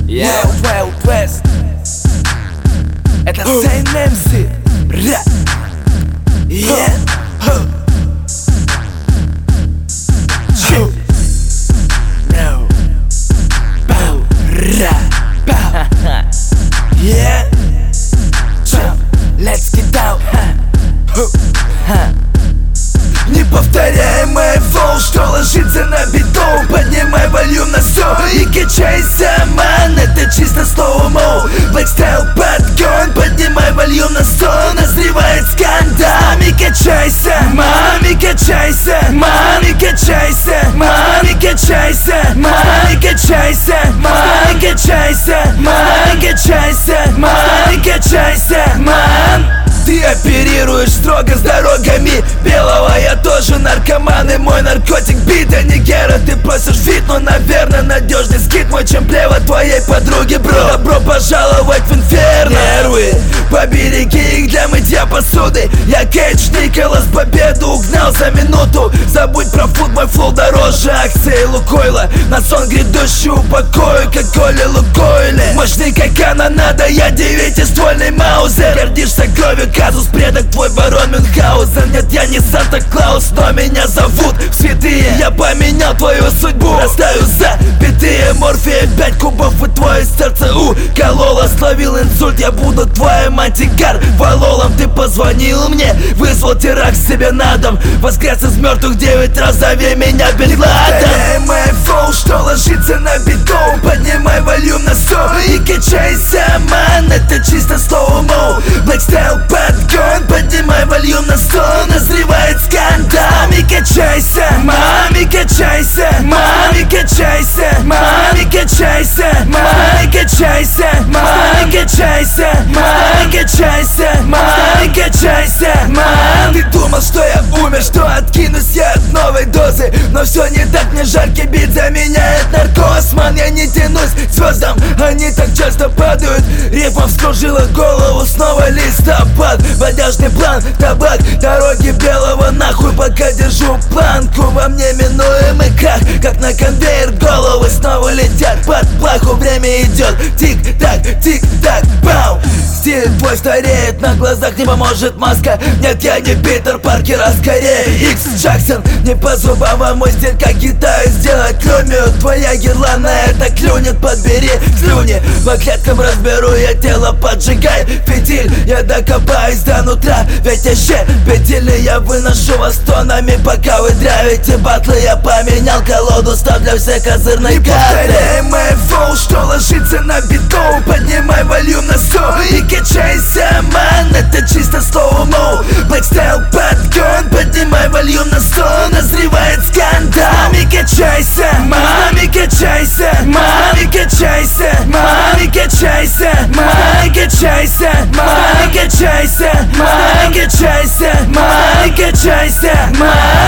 Wild West. Это Сейн МС. Let's get down. Неповторяемое флоу, что ложится на бетон. Поднимай вольюм на все и качайся, ман. Это чисто слоумо, блэкстайл подгон. Поднимай вольюм на 100, назревает скандал. Мами качайся, мами качайся, мами качайся, мами качайся, мами качайся, мами качайся, мами качайся, мами качайся, ман. Ты оперируешь строго с дорогами белого, я тоже наркоман, и мой наркотик бит, а не гера. Ты просишь фит, но, наверное, надежный скид мой, чем плева твоей подруги, бро. Добро пожаловать в инферно. Нервы, побереги их для мытья посуды. Я Кейдж Николас, победу угнал за минуту. Забудь про фут, мой флоу дороже акции Лукойла. На сон грядущий упокою, как Коля Лукойле. Мощный как канонада, я девятиствольный маузер. Гордишься кровью, казус, предок твой барон Мюнхгаузен. Нет, я не Санта-Клаус, но меня зовут в святые. Я поменял твою судьбу, оставил запятые. Морфия 5 кубов и твое сердце укололо. Словил инсульт, я буду твоим антикарвалолом. Ты позвонил мне, вызвал теракт себе на дом. Воскрес из мертвых 9 раз, зови меня Бен Ладен. Мой флоу, что ложится на бетон. Поднимай вольюм на 100 и качайся, ман. Это чисто слоумо, блэкстайл подгон. Поднимай вольюм на 100, назревает скандал. Мами качайся, мами качайся, мами качайся, мами качайся, мами качайся, мами качайся, мами качайся, мами качайся, мам. Ты думал, что я умер, что откинусь я от новой дозы, но все не так, мне жаркий бит заменяет наркоз. Ман, я не тянусь к звездам, они так часто падают. Рифмом вскружила голову, снова листопад. Водяжный план, табак, дороги белого нахуй. Пока держу планку, во мне минуемый крах. Как на конвейер головы снова летят под плаху. Время идет, тик-так, тик-так, бау. Стиль твой стареет, на глазах не поможет маска. Нет, я не Питер Паркер, а скорее Икс Джексон. Не по зубам, а мой стиль как Китай сделать клюмию. Твоя гирлана это клюнет, подбери слюни. По клеткам разберу я тело, поджигай фитиль. Я докопаюсь до нутра, ведь я щепетильный. Я выношу вас тонами, пока вы травите батлы. Я поменял колоду, ставлю все козырные карты. Неповторяемое флоу, что ложится на бетон. Поднимай вольюм на 100 и качайся, ман. Это чисто слоумо, блэкстайл подгон. Поднимай вольюм на 100, назревает скандал. Мами качайся, мами качайся, мами качайся, мами качайся, мами качайся, мами качайся, мами качайся, мами качайся, мами.